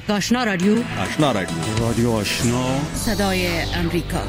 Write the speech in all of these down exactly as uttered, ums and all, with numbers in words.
آشنا رادیو آشنا رادیو رادیو آشنا صدای امریکا.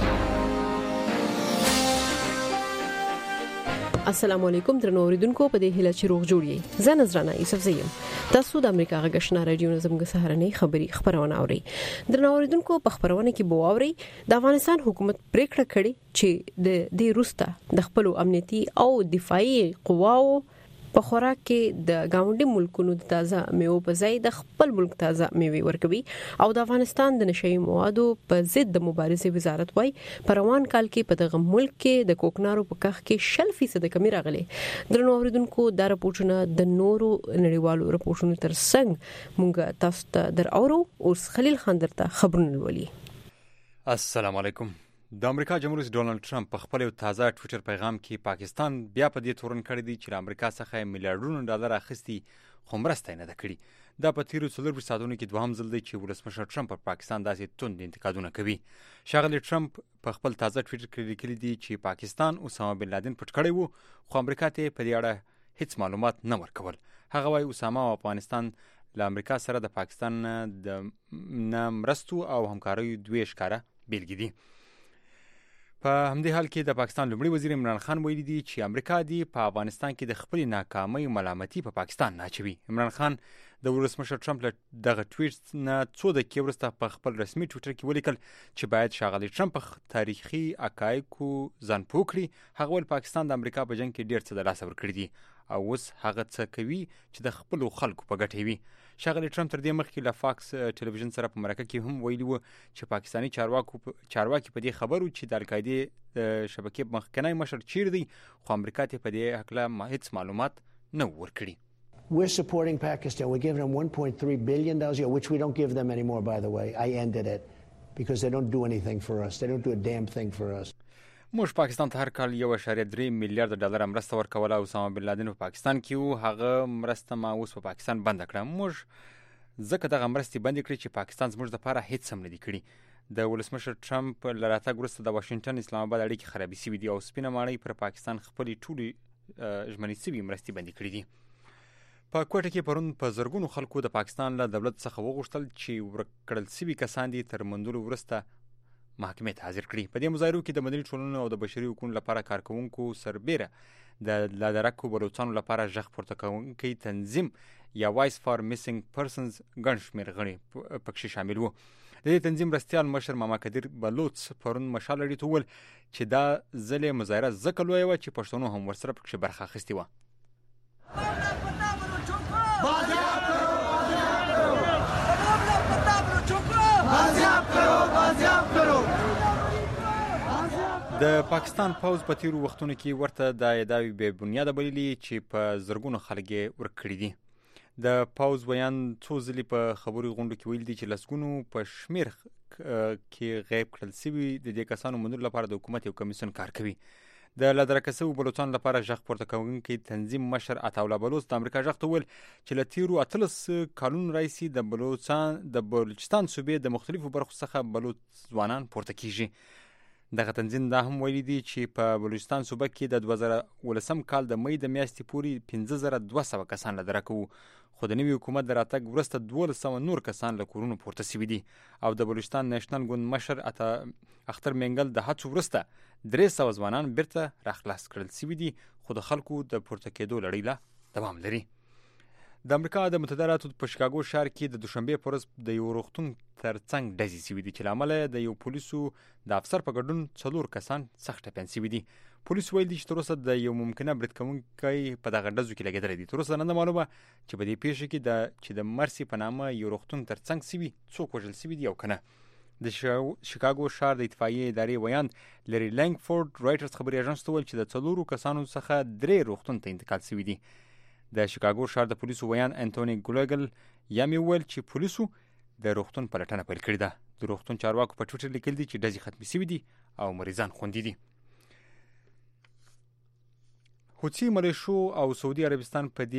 السلام علیکم درنو اوریدونکو، په دې هیله چې روغ جوړ یې. زه نظرانه یوسف زیم. تاسو د امریکا غږ آشنا رادیو نظم غ سهارنۍ خبری خبرونه اوري. درنو اوریدونکو، په خبرونه کې بو اوري د افغانستان حکومت پریکړه کړې چې د دې روسته د خپل امنیتي او دفاعي قواو په خوراک کې د گاونډي ملکونو د تازه میوو په ځای د خپل ملک تازه میوې ورکوي او د افغانستان د نشئی موادو په ضد د مبارزې وزارت وايي په روان کال کې په دغه ملک کې د کوکنارو په کښ کې شل فیصد کمی راغلي. درنو اوریدونکو، دا راپورټونه د نورو نړیوالو راپورټونو تر څنګ مونږ تاسو ته در اورو. اوس خلیل خان درته خبرونه ولي. السلام علیکم. د امریکا جمهور رئیس ډونالد ټرمپ په خپل تازه ټویټر پیغام کې پاکستان بیا په دې تورن کړی دی چې امریکا څخه میلیارډونو ډالر اخیستي خو مرسته نه ده کړې. دا په تیرو څلور ساعتونو کې دوهم ځل دی چې ولسمشر ټرمپ پر پاکستان داسې توند انتقادونه کوي. ښاغلی ټرمپ په خپل تازه ټویټر کې لیکلي دي چې پاکستان اسامه بن لادن پټ کړی وو خو امریکا ته په دې اړه هیڅ معلومات نه ورکول. هغه وايي اسامه او افغانستان له امریکا سره د پاکستان د نه مرستو او همکارۍ دوه ښکاره بیلګې دي. په همدې حال کې د پاکستان لومړي وزیر عمران خان ویلي دی چې امریکا دی په افغانستان کې د خپل ناکامۍ ملامتي په پاکستان نه اچوي. عمران خان د ولسمشر ټرمپ له دغه ټویټ نه څو دقیقې وروسته په خپل رسمي ټویټر کې ولیکل چې باید ښاغلی ټرمپ په تاریخي حقایقو ځان پوه کړي. هغه ویل پاکستان د امریکا په جنګ کې ډېر څه د لاسه ورکړي دي او اوس هغه څه کوي چې د خپلو خلکو په ګټه وي. ښاغلی ټرمپ تر دې مخکې له فاکس ټلویزیون سره په مرکه کې هم ویلي وو چې پاکستاني چارواکو چارواکي په دې خبرو چې د القاعدې د شبکې مخکنی مشر چیرې دی خو امریکا ته په دې هکله هیڅ معلومات نه ورکړي. We're supporting Pakistan. We're giving them one point three billion dollars a year, which we don't give them anymore, by the way. I ended it because they don't do anything for us. They don't do a damn thing for us. موږ پاکستان ته هر کال یو اشاریه درې میلیارډ ډالر مرسته ورکوله. اسامه بن لادن په پاکستان کې وو، هغه مرسته ما اوس په پاکستان بند کړه. موږ ځکه دغه مرستې بند کړې چې پاکستان زموږ لپاره هیڅ هم نه دي کړي. د ولسمشر ټرمپ له راتګ وروسته د واشنګټن اسلام آباد اړیکې خرابې شوي دي او سپینه ماڼۍ پر پاکستان خپلې ټولې ژمنې شوي مرستې بندې کړې دي. په کوټه کې پرون په زرګونو خلکو د پاکستان له دولت څخه وغوښتل چې ورک کړل شوي کسان دي تر موندلو وروسته محکمې ته حاضر کړي. په دې مظاهرو کې د مدني ټولنو او د بشري حقوقو لپاره کارکوونکو سربیره د لادرکو بلوچستان لپاره ژغ پورته کوونکی تنظیم یا وایس فار میسنګ پرسنز ګڼ شمېر غړي پکې شامل وو. د دې تنظیم مرستیال مشر ماما کدیر بلوچ پرون مشال اړیکو ته وویل چې دا ځلې مظاهره ځکه لویه وه چې پښتنو هم ورسره پکې برخه اخیستې وه. د پاکستان پوځ په تیرو وختونو کې ورته د ادعاوې بې بنیاده بللي چې په زرګونو خلک یې ورکړي دي. د پوځ ویان څو ځلې په خبري غونډو کې ویل دي چې لسګونو په شمېر کې غیب کړل شوي د دې کسانو موندلو لپاره د حکومت یو کمیسیون کار کوي. د لادرکه شویو بلوچستان لپاره ژغ پورته کوونکی تنظیم مشر عطاالله بلوچ د امریکا ژغ ته وویل چې له تیرو اتلس کالونو راهیسې د بلوچستان د بلوچستان صوبې د مختلفو برخو څخه بلوچ ځوانان پورته کیږي. دغه تنظیم دا هم ویلي دي چې په بلوچستان صوبه کې د دوه زره ولسم کال د مۍ د میاشتې پورې پنځه زره دوه سوه کسان لادرکه وو خو د نوي حکومت د راتګ وروسته دولس سوه نور کسان له کورونو پورته شوي دي او د بلوچستان نیشنل ګوند مشر اختر منګل د هڅو وروسته درې سوه ځوانان بیرته راخلاص کړل شوي دي خو د خلکو د پورته کېدو لړۍ لا دوام لري. د امریکا د متحده ایالاتو په شیکاګو ښار کې د دوشنبې په ورځ د یو روغتون تر څنګ ډزې شوي دي چې له امله د یو پولیسو د افسر په ګډون څلور کسان سخت ټپیان شوي دي. پولیس ویل دي چې تر اوسه د یو ممکنه برید کوونکی په دغه ډزو کې لګېدلی دی. تر اوسه نه ده معلومه چې په دې پیښه کې د چې د مرسي په نامه یو روغتون تر څنګ شوي څوک وژل شوي دي او که نه. د شیکاګو ښار د اطفایې ادارې ویاند لری لینګفورډ رایټرز خبري اژانس ته وویل چې د څلورو کسانو څخه درې روغتون ته انتقال شوي دي. د شیکاګو ښار د پولیسو ویان انټونی ګلوګل یا مې وویل چې پولیسو د روغتون پلټنه پیل کړې ده. د روغتون چارواکو په ټویټر لیکلي دي چې ډزې ختمې شوي دي او مریضان خوندي دي. حوثي ملیشو او سعودي عربستان په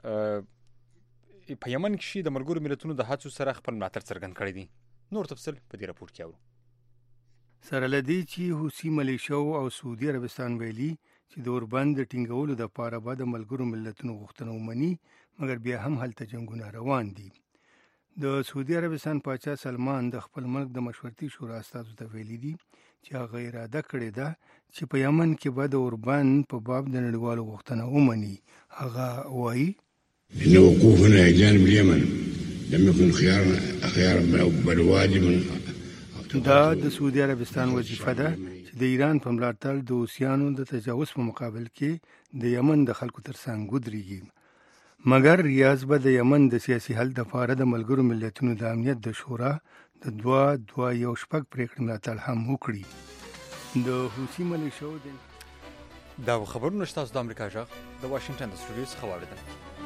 دې په یمن کې د ملګرو ملتونو د هڅو سره خپل ملاتړ څرګند کړی دی. نور تفصیل په دې راپور کې اورو. سره لدی چې حوثي ملیشو او سعودي عربستان ویلي چې د اوربند د ټینګولو دپاره به د ملګرو ملتونو غوښتنه ومني مګر بیا هم هلته جنګونه روان دي. د سعودي عربستان پاچا سلمان د خپل ملک د مشورتي شورا استازو ته ویلي دي چې هغه اراده کړې ده چې په یمن کې به د اوربند په باب د نړیوالو غوښتنه ومني. هغه وایي إن وقوفنا إلى جانب اليمن لم يكن خيارنا خيار بل واجب. دا د سعودي عربستان وظیفه ده چې د ایران په ملاتړ د اوسیانو د تجاوز په مقابل کې د یمن د خلکو ترڅنګ ودرېږي. مګر ریاض به د یمن د سیاسي حل لپاره د ملګرو ملتونو د امنیت د شورا د دوه دوه یو شپږ پریکړې ملاتړ هم وکړي. د حوثي ملیشو د دا خبرونه تاسو د امریکا ژغ د واشنگټن د سټوډیو څخه واوریدل.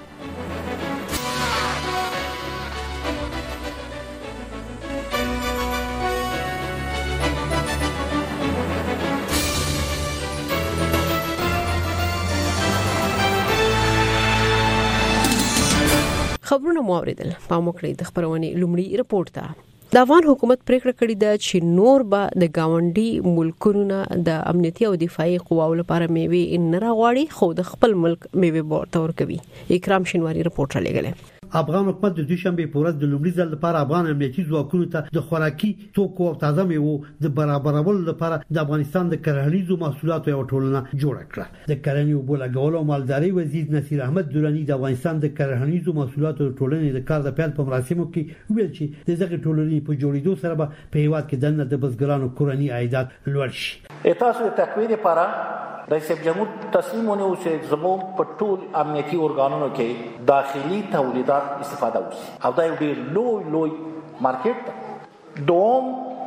خبرونه مو اوریدل. پام وکړئ د خبرونې لومړی رپورټ ته. د افغان حکومت پریکړه کړې ده چې نور به د گاونډي ملکونو د امنیتي او دفاعي قواو لپاره میوه نه راغواړي خو د خپل ملک میوه ورته ورکوي. اکرام شینواری رپورټ را لګلې. افغان حکومت د دوشنبه په ورځ د لومړي ځل لپاره افغان امنیتي ځواکونو ته د خوراکي توکو او تازه میوه د برابرولو لپاره د افغانستان د کرهنیزو محصولاتو یو ټولنه جوړه کړه. د کرنې او بولګولو او مالداري وزیر نصیر احمد درانی د افغانستان د کرهنیزو محصولاتو ټولنې د کار د پیل په مراسمو کې ویل چې د دغه ټولنې په جوړېدو سره به په هیواد کې دنه د بزګرانو کورنی عاید لوړ شي. تاسو د تکوین لپاره رئیس جمهور تصمیم ونیو چې زموږ په ټول امنیتي ارګانونو کې داخلي تولیدات استفاده وشي او دا یو ډېر لوی لوی مارکیټ دی. دوم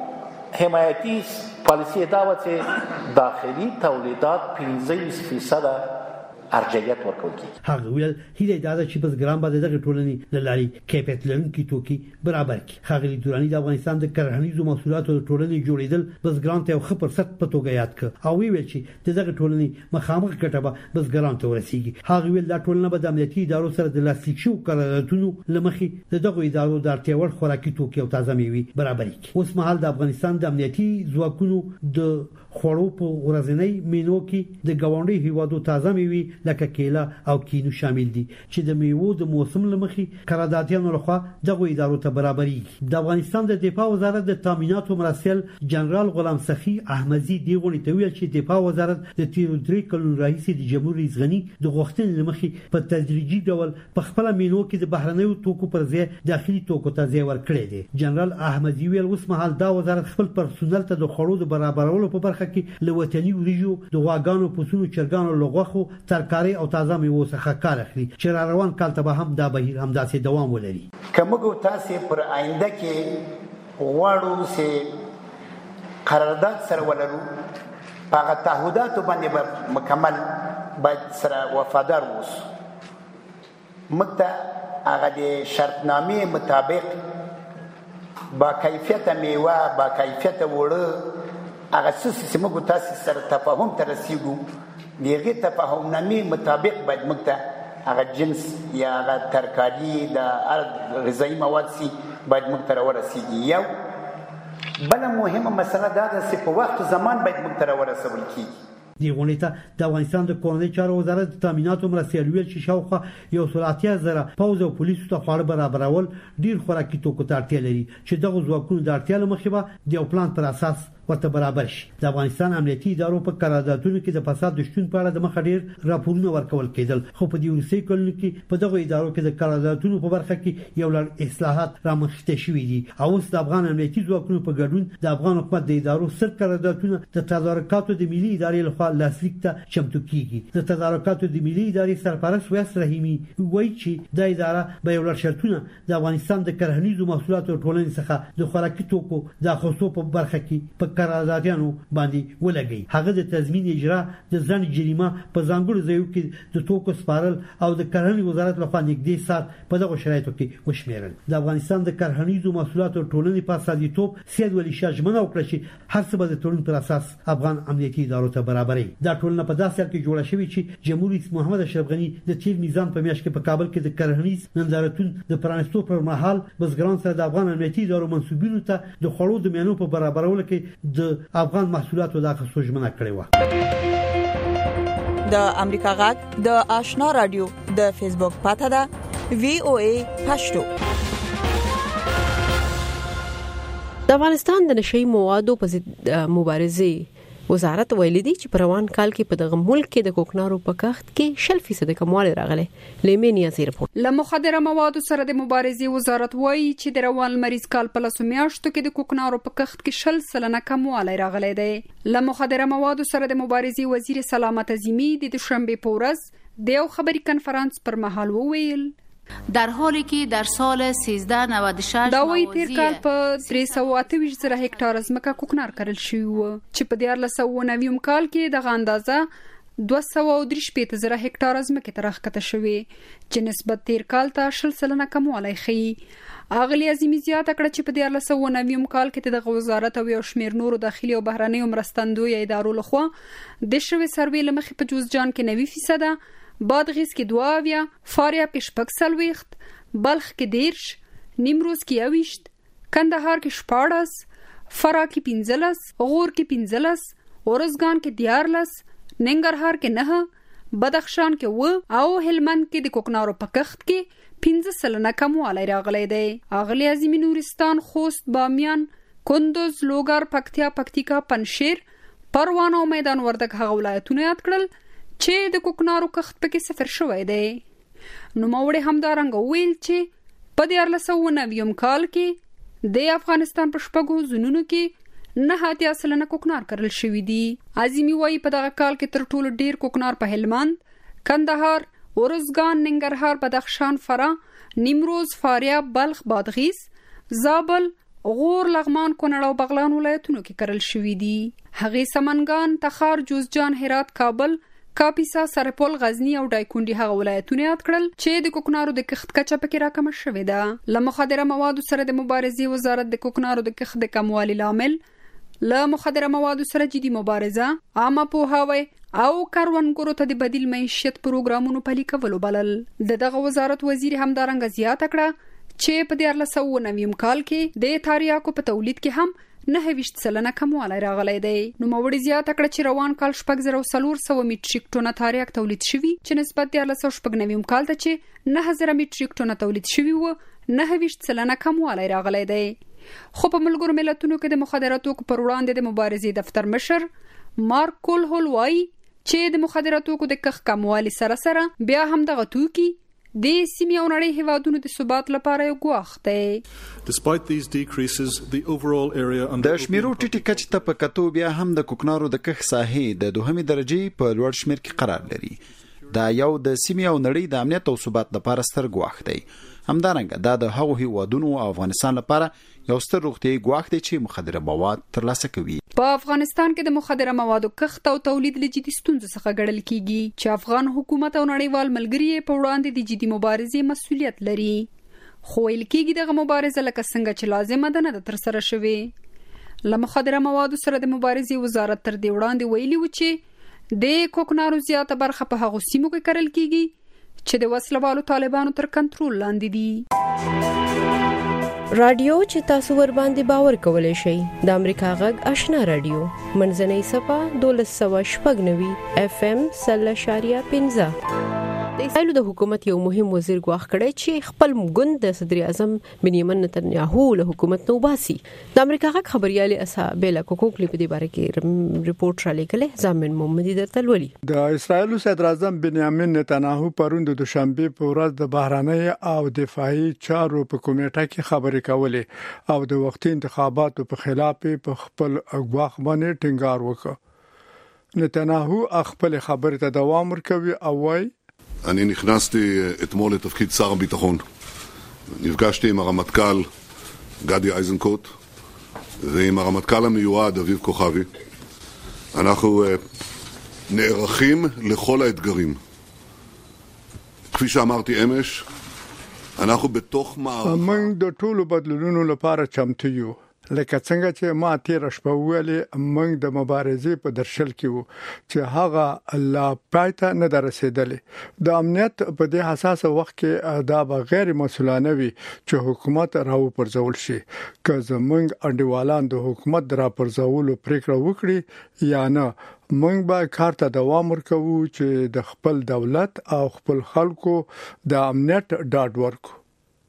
حمایتي پالیسي دا و چې داخلي تولیدات پنځه فیصد ارجحیت ورکول کی. هغه ویل هیله دا چې بزګران به دغه ټولنې د لاري کیفیت لرونکي توکي برابر کړي. هغه درانی د افغانستان د کرهنیزو محصولاتو ټولنې جوړیدل بزګران ته خو فرصت په توګه یاد کړ او ویل چې دغه ټولنې مخامخ کټبه بزګران ته ورسیږي. هغه ویل دا ټولنه به د امنیتي ادارو سره د لاسلیک شو قراردادونو لمخې د دغه ادارو د اړتیا وړ خوراکي توکي او تازه میوه برابر کړي. اوس مهال د افغانستان د امنیتي ځواکونو د خوړو په ورځنی مینو کې د گاونډي هیوادو تازه میوه لکه کیله او کینو شامل دي چې د میوو د موسم لمخې قراردادیانو لخوا دغه ادارو ته برابرېږي. د افغانستان د دفاع وزارت د تامیناتو مرسل جنرال غلام سخی احمدی دیغونی ته ویل چې دفاع وزارت د تیر درې کلونو راهیسې د جمهور رئیس غنی د غوښتنې لمخې په تدریجي ډول په خپل مینو کې د بهرنیو توکو پر ځای داخلي توکو ته ځای ورکړی دی. جنرال احمدی ویل اوس مهال دا وزارت خپل پرسونل ته د خوړو د برابرولو په برخه کې له وطني وریجو د غواګانو پسونو چرګانو لغوخو ترکاري او تازه میوه څخه کار اخلي چې را روان کال ته به هم دا بهیر همداسې دوام ولري. کومګو تاسو پر آینده کې غواړو چې قرارداد سره ولرو هغه تعهدات باندې مکمل باید سره وفادار اوسو. مکته هغه د شرطنامې مطابق با کیفیت میوه با کیفیت وړه هغه څه موږ تاسو سره تفاهم ته رسیدو دغه تفاهم نامې مطابق باید موږ ته هغه جنس یا هغه ترکاری د غذایی مواد سي باید موږ ته ورسیږي. یو بل مهمه مسله دا ده چې په وخت زمان باید موږ ته ورسول کیږي. دی غونډه د افغانستان د کورنۍ چارو وزارت د تامیناتو مرستيال ویل چې شاوخوا یو سلاتیا زره پوز او پولیسو ته خواړه برابرول ډیر خوراکي توکو ته اړتیا لري چې دغه ځواکونو د اړتیا لمخې به د پلان پر اساس ورته برابر شي. د افغانستان امنیتي ادارو په قراردادونو کې د فساد د شتون په اړه د مخ ډیر راپورونه ورکول کېدل خو په دې ورسې کلونو کې په دغه ادارو کې د قراردادونو په برخه کې یو لړ اصلاحات رامنځته شوي دي او اوس د افغان امنیتي ځواکونو په ګډون د افغان حکومت د ادارو سر قراردادونه د تدارکاتو د ملي ادارې لخوا لاسلیک ته چمتو کیږي. د تدارکاتو د ملي ادارې سرپرست ویاس رحیمی وایي چې د اداره به یو لړ شرطونه د افغانستان د کرهنیزو محصولاتو ټولنې څخه د خوراکي توکو د خصوصو په برخه کې په قراردادیانو باندې ولګي. هغه د تضمین اجرا د ځان جریمه په ځانګړو ځایو کې د توکو سپارل او د کرهنې وزارت لخوا نږدې سات په دغه شرایطو کې وشمیرل. د افغانستان د کرهنیزو محصولاتو ټولنې په اساسیتوب سید ولی شاه ژمنه وکړه چې هر څه به د ټولنې پر اساس افغان امنیتي ادارو ته برابرې. دا ټولنه په داسې حال کې جوړه شوې چې جمهور رئیس محمد اشرف غنی د تیر میزان په میاشت کې په کابل کې د کرهنیز نندارتون د پرانستو پر مهال بزګران سره د افغان امنیتي ادارو منسوبینو ته د خوړو د مینو په برابرولو کې د افغان محصولاتو د اخیستو ژمنه کړې و. د امریکا غږ د آشنا رادیو د فیسبوک پاته ده وی او ای پښتو. د افغانستان د نشئی موادو په ضد مبارزې وزارت ویلي دی چې په روان کال کې په دغه ملک کې د کوکنارو په کښت کې شل فیصد کموالی راغلی. لیمینیا زی رپورټ. له مخدره موادو سره د مبارزې وزارت وایي چې د روان مریض کال په لسو میاشتو کې د کوکنارو په کښت کې شل سلنه کموالی راغلی دی. له مخدره موادو سره د مبارزې وزیر سلامت عظیمی د دوشنبه په ورځ د یو خبري کنفرانس پر مهال وویل در حالی که در سال سیزده نود و شش دا وی تیر کال په درې سوه اته ویشت زره هکتار ځمکه کوکنار کرل شوی و چې په دیارلس سوه نوي کال کې دغه اندازه دوه سوه او درې شپېته زره هکتار ځمکې ته راښکته شوې چې نسبت تیر کال ته شل سلنه کموالی ښیي. اغلی عظیمي زیاته کړه چې په دیارلس سوه نوي کال کې دغه وزارت او یو شمېر نورو داخلي او بهرنیو مرستندویو ادارو لخوا د شوې سروې له مخې په جوزجان کې نوي فیصده، بادغیس کې دوه اویا، فاریاب کې شپږ څلوېښت، بلخ کې دیرش، نیمروز کې یوویشت، کندهار کې شپاړس، فراه کې پنځلس، غور کې پنځلس، ارزګان کې دیارلس، ننګرهار کې نهه، بدخشان کې اووه او هلمند کې د کوکنارو په کښت کې پنځه سلنه کموالی راغلی دی. اغلی عظیمي نورستان، خوست، بامیان، کندوز، لوګر، پکتیا، پکتیکا، پنشیر، پروان او میدان وردګ هغه ولایتونه یاد کړل چې د کوکنارو کښت پکې صفر شوی دی. نوموړي همدارنګه وویل چې په دیارلس سوه نوي کال کې د افغانستان په شپږو زونونو کې نه اتیا سلنه کوکنار کرل شوي دي. عظیمي وایي په دغه کال کې تر ټولو ډیر کوکنار په هلمند، کندهار، ارزګان، ننګرهار، بدخشان، فراه، نیمروز، فاریاب، بلخ، بادغیس، زابل، غور، لغمان، کونړ او بغلان ولایتونو کې کرل شوي دي. هغې سمنګان، تخار، جوزجان، هرات، کابل، کاپیسا، سرپل، غزنی او دایکنډي هغه ولایتونه یاد کړل چې د کوکنارو د کښت کچه پکې راکمه شوې ده. له مخدره موادو سره د مبارزې وزارت د کوکنارو د کښت د کموالي لامل له مخدره موادو سره جدي مبارزه، عامه پوهاوی او کروندګرو ته د بدیل معیشت پروګرامونو پلي کولو بلل. د دغه وزارت وزیر همدارنګه زیاته کړه چې په دیارلس سوه نوي کال کې د تاریاکو په تولید کې هم نه ویشت سلنه کموالی راغلی دی. نوموړي زیاته کړه چې روان کال شپږ زره او څلور سوه میټریک ټونه تاریاک تولید شوي چې نسبت دیارلس سوه شپږ نوي کال ته چې نهه زره میټریک ټونه تولید شوي وو نه ویشت سلنه کموالی راغلی دی. خو په ملګرو ملتونو کې د مخدره توکو پر وړاندې د مبارزې دفتر مشر مارک کولهول وایي چې د مخدره توکو د کښت کموالي سره سره بیا هم دغه توکي د سیمې او نړۍ هیوادونو د ثبات لپاره یو ګواښ دی. د شمیرو ټیټی کچې ته په کتو بیا هم د کوکنارو د کښت ساحې د دوهمې درجې په لوړ شمیر کې قرار لري. دا یو د سیمې او نړۍ د امنیت او ثبات لپاره ستر ګواښ دی. همدارنګه دا د هغو هیوادونو او افغانستان لپاره یو ستر روغتیايي ګواښ دی چې مخدره مواد ترلاسه کوي. په افغانستان کې د مخدره موادو کښت او تولید له جدي ستونزو څخه ګڼل کیږي چې افغان حکومت او نړیوال ملګري په وړاندې د جدي مبارزې مسؤلیت لري. خو ویل کیږي دغه مبارزه لکه څنګه چې لازمه ده نه ده ترسره شوې. له مخدره موادو سره د مبارزې وزارت تر دې وړاندې ویلي و چې د کوکنارو زیاته برخه په هغو سیمو کې کرل کیږي چې د وسلوالو طالبانو تر کنټرول لاندې دي. رادیو چې تاسو ور باندې باور کولای شئ د امریکا غږ آشنا رادیو منځنۍ صفه دولس سوه شپږ نوي اف ام سل شاریه پنځه. د اسرائیل د حکومت یو مهم وزیر ګواښ کړی چې خپل ګوند د صدر اعظم بنیامین نتنیاهو له حکومت نو باسي. د امریکا غږ خبريالي اسابیلا کوکوکلی په دې باره کې ریپورت را لیکله. ځامن محمدي درته ولولي. د اسرائیل صدر اعظم بنیامین نتنیاهو پرون د دوشنبه په ورځ د بهراني او دفاعي چارو په کمیټه کې خبرې کولې او د وختي انتخاباتو په خلاف په خپل ګواښ باندې ټینګار وکړ. نتنیاهو خپل خبرې ته دوام ورکوي او وايي אני נכנסתי אתמול לתפקיד שר הביטחון. נפגשתי עם הרמטכ"ל גדי איזנקוט ועם הרמטכ"ל המיועד אביב כוכבי. אנחנו נערכים לכל האתגרים. כפי שאמרתי אמש, אנחנו בתוך מערכה. من د ټولو بدلونونو لپاره چمتو یو. لکه څنګه چې ما تیر شپه ویلې موږ د مبارزې په درشل کې وو چې هغه لا پایته نه درسېدلې. د امنیت په دې حساسه وخت کې دا به غیر مسؤلانه وي چې حکومت راو پرځول شي. که زموږ انډیوالان د حکومت را پرځولو پریکړه وکړي یا نه، موږ به کار ته دوام ورکوو چې د خپل دولت او خپل خلکو د امنیت ډاډ ورکړو.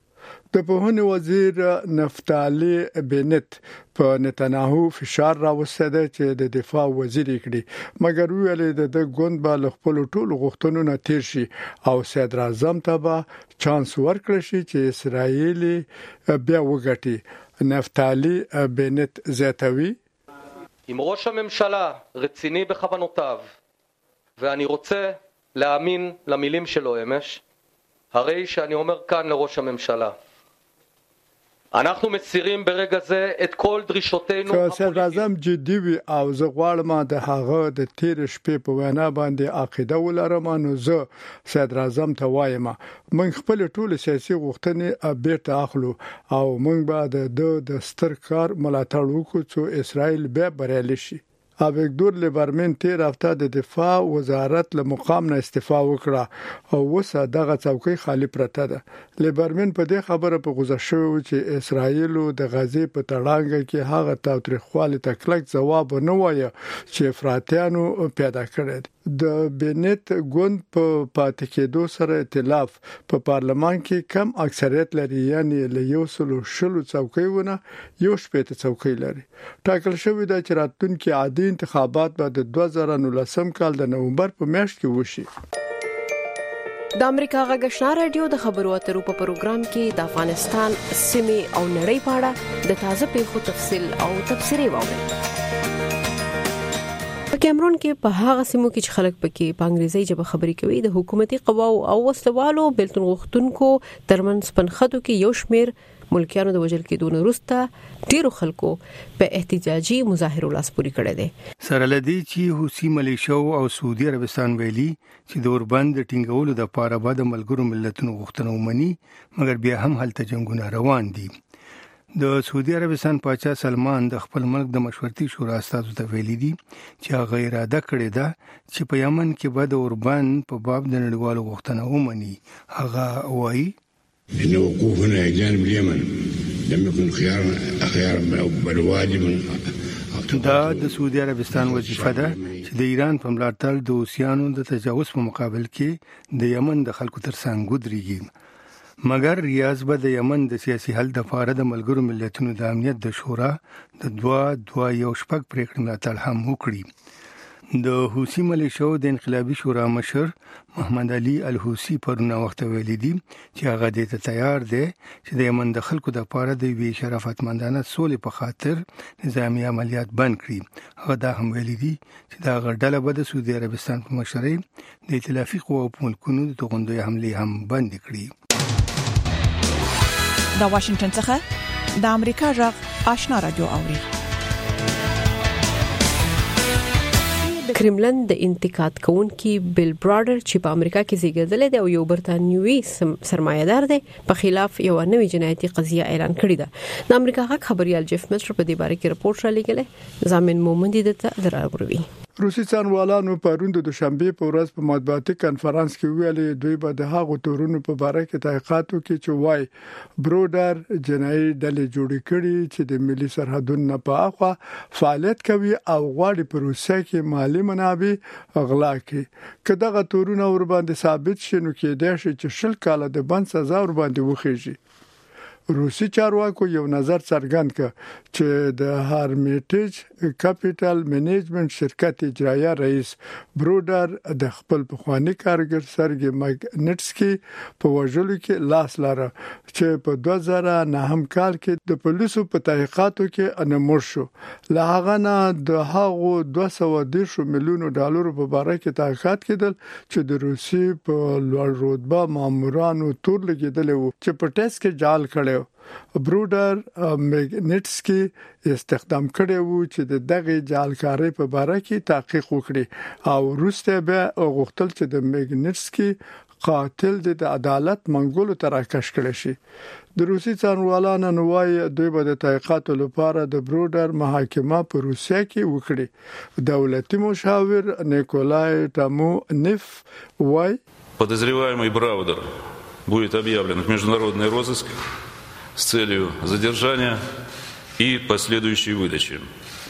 د پوهنې وزیر نفتالي بنت په نتنیاهو فشار راوسته ده چې د دفاع وزیر کړي مګر ویلې د ګوند به خپل ټولو غوښتنو نه تیر شي او صدر اعظم ته به چانس ورکړي شي چې اسرائیل بیا وګټي نفتالي بنت زیاتوي אם ראש הממשלה רציני בכוונותיו ואני רוצה להאמין למילים שלו אמש הרי שאני אומר כאן לראש הממשלה אנחנו מסירים ברגע זה את כל דרישותינו که صدر اعظم جدي وي او زه غواړم د هغه د تیر شپې په وینا باندې عقیده ولرم نو زه صدر اعظم ته وایم من خپل ټول سیاسي غوښتنې بیرته اخلو او من به د ستر کار ملاتړ وکړو چې اسرائیل به بریالي شي ابګدور لیبرمن تیر هفته د دفاع وزارت له مقام نه استعفا وکړه او وسه دغه څوکۍ خالی پرته ده لیبرمن په دې خبره په غوسه شو چې اسرائیل د غزې په تړانګه کې هغه تاوتریخوالي تکلک جواب نه وایي چې افراطیانو پیدا کړی د بنت ګوند په پاتې کېدو سره ائتلاف په پارلمان کې کم اکثریت لري یعنی له یو سلو شلو څوکۍ ونه یو شپږ څوکۍ لري ټاکل شوی دا چې راتلونکي عادي انتخابات به د دوه زره نولسم کال د نومبر په میاشت کې وشي د امریکا غږشنا رادیو د خبرو اترو په پروګرام کې د افغانستان سیمه او نړۍ په اړه د تازه پیښو تفصیل او تبصرې واورئ په کیمرون کې په هغه سیمو کې چې خلک پکې په انګریزي ژبه خبرې کوي د حکومتي قواو او وسلوالو بلتون غوښتونکو ترمنځ پنخدو کې یو شمیر ملکیانو د وژل کېدو نه وروسته ډیرو خلکو په احتجاجي مظاهرو لاس پوري کړی دی سره لدی چې حوثي ملیشو او سعودي عربستان ویلي چې د اوربند ټینګولو د پاره بعد ملګرو ملتونو غوښتنه ومني مګر بیا هم هلته جنگونه روان دي د سعودي عربستان پاچا سلمان د خپل ملک د مشورتي شورا استازو ته ویلي دي چې هغه اراده کړې ده چې په یمن کې به د اوربند په باب د نړیوالو غوښتنه ومني هغه وایي إن وقوفنا إلى جانب اليمن لم يكن خيار خيار بل واجب دا د سعودي عربستان وظیفه ده چې د ایران په ملاتړ د اوسیانو د تجاوز په مقابل کې د یمن د خلکو ترڅنګ ودرېږي مګر ریاض به د یمن د سیاسي حل د لپاره د ملګرو ملتونو د امنیت د شورا د دوا دوا یو شپږ پریکړې ملاتړ هم وکړي د حوثي ملیشو د انقلابي شورا مشر محمد علي الحوثي پرونه وخت ویلي دي چې هغه د ته تیار دی چې د یمن د خلکو د لپاره د وی شرافتمندانه سولې په خاطر نظامی عملیات بند کړي هغه دا هم ویلي دي چې دا غړډله به د سعودي عربستان په مشرۍ د ائتلافي قواو په ملکونو د توغندوی حمله هم بند کړي د واشنگټن څخه د امریکا غږ آشنا رادیو اوري کرملن د انتقاد کوونکي بیل براډر چې په امریکا کې زیږیدل دی او یو برتانوي سرمایه‌دار دی په خلاف یو نوې جنایتي قضیه اعلان کړې ده د امریکا غږ خبريال جيف مستر په دې باره کې راپور را لګلې ځامن مومندي دته دراوروي روسي څارنوالانو پرون د دوشنبه په ورځ په مطبوعاتي کانفرنس کې ویلي دوی به د هغو تورونو په باره کې تحقیقات وکړي چې وای برودر جنایي ډلې جوړې کړي چې د ملي سرحدونو په اخوا فعالیت کوي او غواړي په روسیا کې مالی منابع غلا کړي کله دغه تورونه ور باندې ثابت شي نو کې د شي چې شل کاله د بند سزا ور باندې وخیږي روسي چارواکو یو نظر څرګند کړ چې د هارمیټیج کیپټل منیجمنت شرکت اجرایه رئیس برودر د خپل پخوانی کارګر سرګي مګنټسکي په وژلو کې لاس لاره چې په دوه زره نهم کال کې د پولیسو په تحقیقاتو کې انمور شو له هغه نه د هغو دوه سوه دېرش میلیونو ډالرو په باره کې تحقیقات کېدل چې د روسي په لوړ رتبه مامورانو تور لګیدل وو چې په ټیسټ کې جال کړي برودر مګنټسکي استخدام کړي وو چې د دغه جالکاري په باره کې تحقیق وکړي او روسته به غوښتل چې د مګنټسکي قاتل د عدالت منګولو تر راکش کړي شي د روسي څارنوالانو نوای دوی به د تحقیقاتو لپاره د برودر محاکمه په روسیا کې وکړي دولتي مشاور نیکولای ټامونیف وای подозреваемый Браудер будет объявлен в международный розыск с целью задержания и последующей выдачи.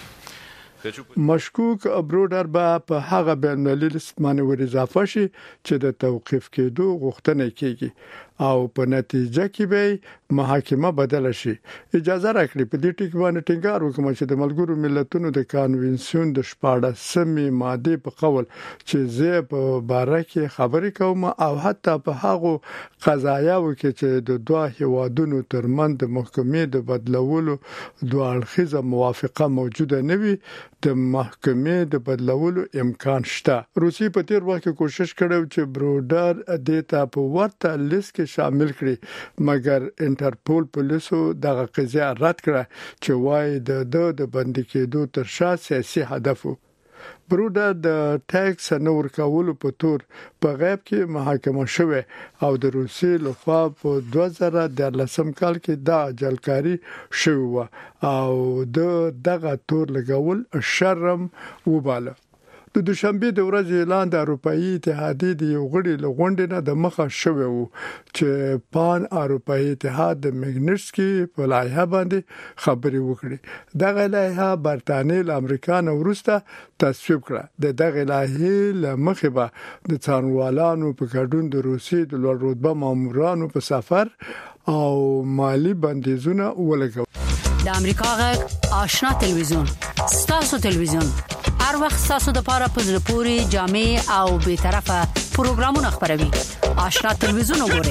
مشکوک برودر به په هغه بین‌المللي سیمه ور اضافه شي چې د توقيف کېدو غوښتنه کوي او په نتیجه کې به محاکمه بدل شي. اجازه راکړي په دې ټکی باندې ټینګار وکړم چې د ملګرو ملتونو د کانونسیون د شپاړسمې ماده په قول چې زه په باره کې خبرې کوم او حتی په هغه قضایاو کې چې د دوه هیوادونو ترمنځ د محکمې د بدلولو دوه اړخیزه موافقه موجوده نه وي د محکمې د بدلولو امکان شته. روسي په تیر وخت کې کوشش کړو چې برودر دیتا په ورته لیست کې شامل کړي مګر انټرپول پولیسو دغه قضیه رد کړه چې وايي د د بندي کېدو تر شا سیاسي هدف وو. برودر د ټیکس نور کولو په تور په غیب کې محاکمه شوه او د روسي لخوا په دوه زره دولسم کال کې د جلکاری شوه او د دغه تور لګول شرم وباله. د دوشنبه د ورځې اعلان د اروپאי اتحادیه د یو غړي لغونډې نه د مخه شوی وو چې پان اروپאי اتحاد د میګنسکي په لایحه باندې خبري وکړي. دغه لایحه برتانیې له امریکا نه وروسته تصویب کړه. د دغه لایحې لمخې به د څارنوالانو په ګډون د روسي د لوړ رتبه مامورانو په سفر او مالی بندیزونه ولګول. د امریکا غږ آشنا تلویزیون ستاسو تلویزیون هر وخت ستاسو د پاره په زړه پوري جامع او به طرفه پروګرامونه خبروي. آشنا تلویزیون وګورئ.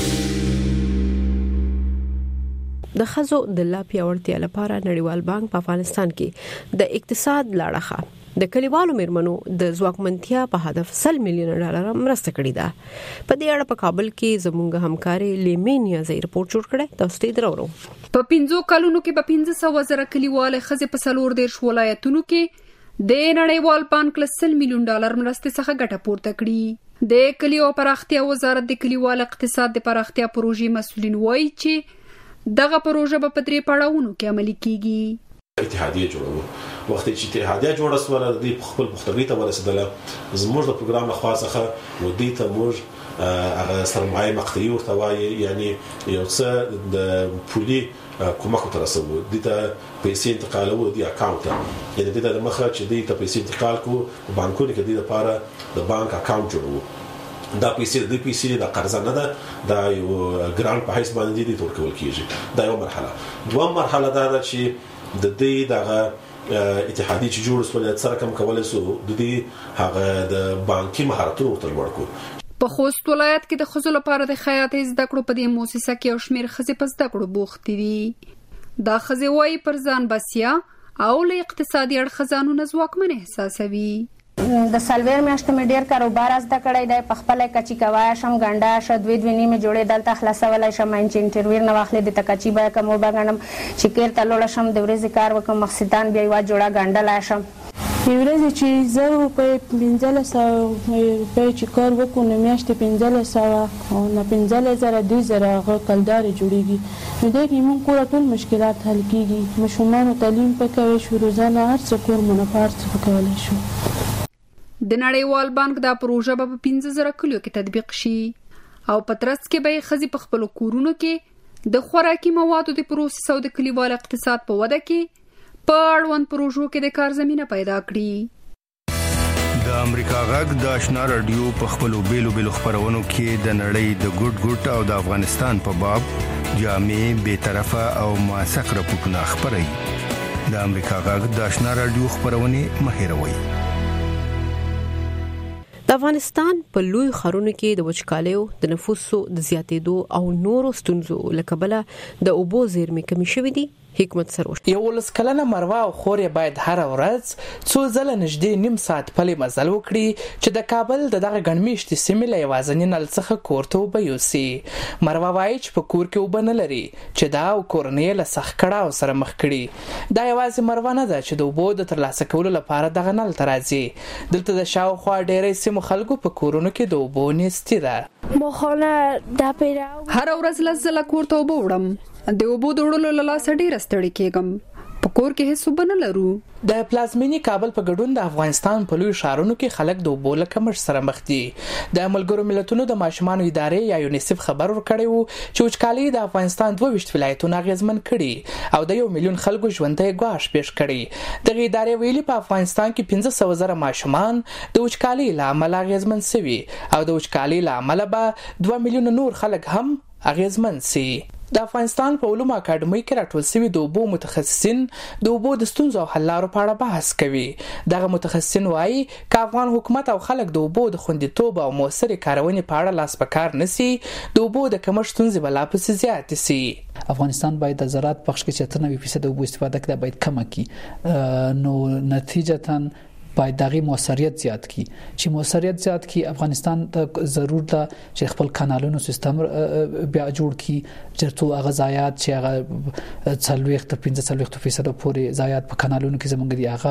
د خزو د لا پیاوړتیا لپاره نړیوال بانک په افغانستان کې د اقتصاد لاړه د کلیوالو میرمنو د ځواکمنتیا په هدف سل میلیون ډالر مرسته کړې ده. په دې اړه په کابل کې زموږ همکاري لیمینیا زې رپورت جوړ کړی. تاسو ته درو په پنځو کلونو کې په پنځه سوه زره کلیواله خزې په سلور دیرش ولایتونو کې د نړیوال بانک له سل میلیون ډالر مرستې څخه ګټه پورته کړې. د کلیو پراختیا وزارت د کلیوال اقتصاد د پراختیا پروژې مسؤلین وایي چې دغه پروژه په درې پړاوونو کې عملي کیږي. اتحادیه جوړو وخت چې اتحادیه جوړه سوله د خپل مختبري ته ورسېدله زموږ د پروګرام له خوا څخه و دې ته موږ هغه سرمایه مقطعي ورته وایي یعنی یو څه د پولي کومک تر رسوو د ته پیسې انتقالو د اکاونټ یعنی د دې مخه چې د ته پیسې انتقال کو بانکونو کې د لپاره د بانک اکاونټ جوړو. دا پیسې د پیسې د قرض نه ده دا یو ګرانټ په هیڅ باندې د ورکول کیږي. دا یو مرحله. دوه مرحله دا ده چې د دې دغه اتحادیه چې جوړ سول سره کوم کولای سو د دې هغه د بانکي مهارتونو ورته ورکو. په خوست ولایت کې د خزو لپاره د خیاطۍ زده کړو په دې مؤسسه کې او شمیر خزې په زده کړو بوخت دي. دا خزې وایي پر ځان بسیا او له اقتصادي اړخ ځانونه ځواکمن احساسوي. د سلویر میاشتې مې ډیر کاروبار زده کړی دی. په خپل کچی کوای شم ګنډا ش دوی دوی نیمه جوړې دلته خلاصولای شم چې انټرویو نه واخلې د تکچی به کوم وبغنم چې کیر ته لوړ شم د ورځې کار وکم مقصدان بیا یو جوړه ګنډا لا شم. ورځ چې زه په پنځله سوه روپۍ چې کار وکړو نو میاشتې پنځله سوه او نه پنځله زره دوه زره هغه کلدارې جوړېږي. نو دی کې موږ کور ټول مشکلات حل کېږي. ماشومانو تعلیم پکې کوی شو روزانه هر څه کور منافع هر څه کولی شو. د نړیوال بانک دا پروژه به په پنځه زره کلیو کې تطبیق شي او په ترڅ کې به ښځې په خپلو کورونو کې د خوراکي موادو د پروسس او د کلیوال اقتصاد په وده کې په اړوند پروژو کې د کار زمینه پیدا کړي. د امریکا غږ د آشنا رادیو په خپلو بیلو بیلو خبرونو کې د نړۍ د ګډ ګډ او د افغانستان په باب جامع به طرفه او موثق راپورټونه خبري. د امریکا غږ د آشنا رادیو خبرونه مهیروي. د افغانستان په لوی خارونو کې د وچکالیو د نفوسو د زیاتېدو او نورو ستونزو لکبله د اوبو زیرمې کمی شوې دي. حکمت سروش یو ولس کلنه مروا او خورې باید هر ورځ څو ځله نږدې نیم ساعت پلي مزل وکړي چې د کابل د دغه ګڼمېشتې سیمې له یوازیني نل څخه کور ته اوبه یوسي. مروا وایي چې په کور کې اوبه نه لري چې دا او کورنۍ له سخت کړاو سره مخ کړي. دا یوازې مروا نه ده چې د اوبو د ترلاسه کولو لپاره دغه نل ته راځي. دلته د شاوخوا ډېری سیمو خلکو په کورونو کې د اوبو نیستي ده. هر ورځ لس ځله کور ته اوبه وړم. د اوبو د وړلو له لاسه ډېره ستړې کېږم. په په کور کې هیڅ وبنه لرو. د پلازمینی کابل په ګډون د افغانستان په لوی ښارونو کې خلک د اوبو له کمښت سره مخ دي. د ملګرو ملتونو د ماشومانو ادارې یا یونیسف خبر ورکړی وو چې وچکالي د افغانستان دوه ویشت ولایتونه اغیزمن کړي او د یو میلیون خلکو ژوند ته ګواښ پیښ کړي. دغه ادارې ویلي په افغانستان کې پنځه سوه زره ماشومان د وچکالي له امله اغیزمن شوي او د وچکالي له امله به دوه میلیونه نور خلک هم اغیزمن شي. د افغانستان په علومو اکاډمۍ کې راټول شوي د اوبو متخصصین د اوبو د ستونزو او حل لارو په اړه بحث کوي. دغه متخصصین وایي که افغان حکومت او خلک د اوبو د خوندیتوب او موثرې کارونې په اړه لاس په کار نشي د اوبو د کمښت ستونزې به لا پسې زیاتې شي. افغانستان باید د زراعت بخش کې چې اته نوي فیصد اوبو استفاده کړي باید کمه کړي، نو نتیجتاً باید دغه موثریت زیات کی. چې موثریت زیات کی افغانستان ته ضرور ده چې خپل کانالونو سیستم بیا جوړ کی چې هغه ضایعات چې هغه څلويخ تر پنځه څلويخ فیصد پورې ضایعات په کانالونو کې زمونږ دی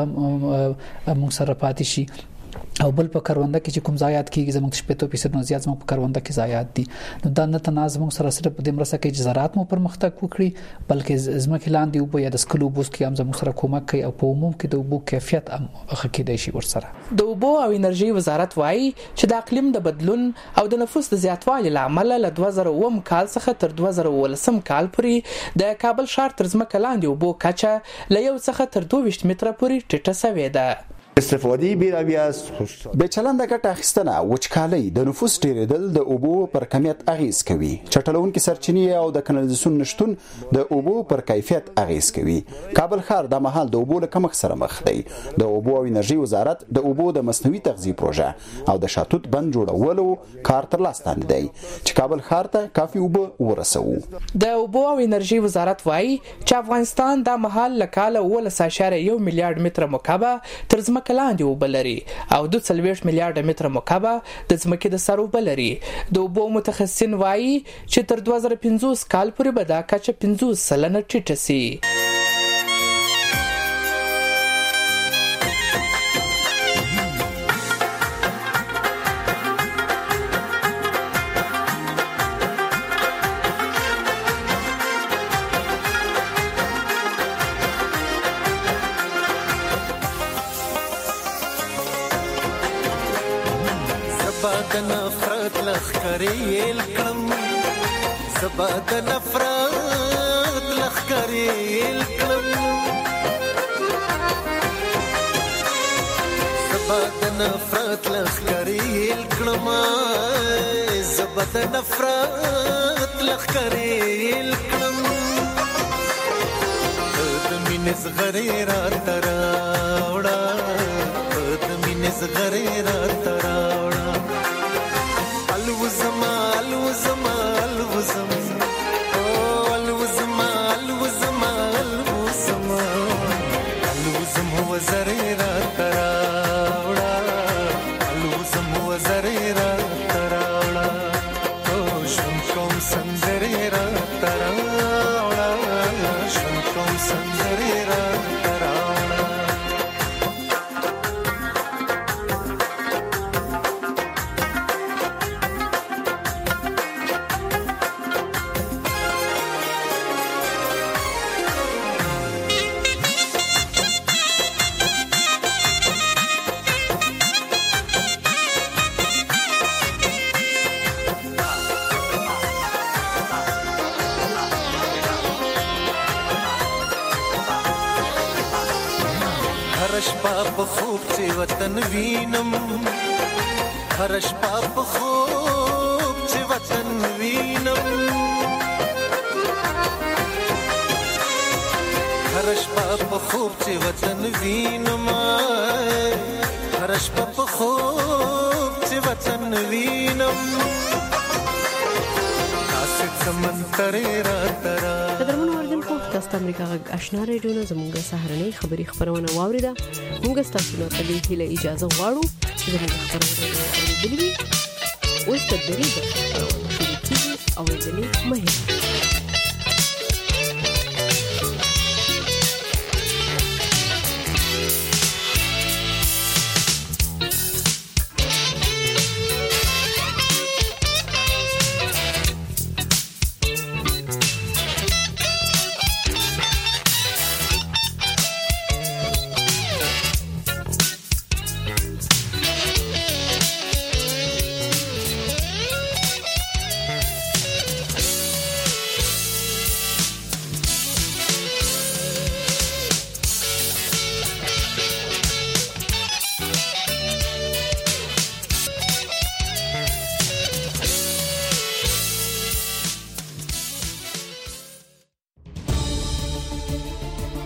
هغه موږ سره پاتې شي. او بل په کرونده کې چې کوم ضایعات کیږي زموږ شپږ فیصد نو زیات زموږ په کرونده کې ضایعات دي. نو دا نه تناز موږ سره سره په دې مرسته کې چې زراعت مو پرمختګ وکړي بلکې زموږ لاندې او یا د سکلو بوس کې هم زموږ سره کومک کوي او په عموم کې د اوبو کیفیت هم ښه کېدای شي ورسره. د اوبو او انرژي وزارت وایي چې د اقلیم د بدلون او د نفوس د زیاتوالي له امله له دوه زره اووه کال څخه تر دوه زره اوولسم کال پورې د کابل ښار تر ځمکه لاندې اوبو کچه له یو څخه تر دوه ویشت متره پورې ټیټه شوې ده. استفادی بیروی از به چلنده ګټه اخیستنه وچکالي د نفوس ډیریدل د اوبو پر کمیت اغیز کوي. چټلونکو سرچینې او د کانالیزاسیون نشټون د اوبو پر کیفیت اغیز کوي. کابل ښار د مهال د اوبو له کمښت سره مخ دی. د اوبو او انرژي وزارت د اوبو د مصنوعي تغذیه پروژه او د شاتوت بند جوړولو کار تر لاس لاندې دی چې کابل ښار ته کافي اوبه ورسوي. د اوبو او انرژي وزارت وایي چې افغانستان د مهال له کاله اوولس اعشاریه یو میلیارډ متره مکعب تر ځمکه لاندې اوبه لري او دوه څلوېښت میلیارډه متره مکعب د ځمکې د سر اوبه لري. د اوبو متخصصین وایي چې تر دوه زره پنځوس کال پورې به دا کچه پنځوس سلنه ټیټه شي. د نفرت لخکرې الکم سبا د نفرت لخکرې الکم سبا د نفرت لخکرې الکم سبا د نفرت لخکرې الکم د مینې زغرې را تراوړه د مینې زغرې را تراوړه الوزما الوزما الوزما او الوزما الوزما الوزما الوزما وزري را تراوړه الوزما وزري را تراوړه او شم کوم سندري را تراوړه شم کوم سندري را تراوړه. هرشپا په خوب چې وطن وینم هرشپا په خوب چې وطن وینم هرشپا په خوب چې وطن وینم هرشپا په خوب چې وطن وینم اسې سمندرې را ترا تاسو امریکا غږ آشنا ریډیو نه زموږ سهارنۍ خبری خبرونه واوریده. موږ تاسو ته په دې هیله اجازه غواړو چې زموږ خبرونه اوریدلې وي. اوس د دې خبرونه شروع کیږي او دې مهمه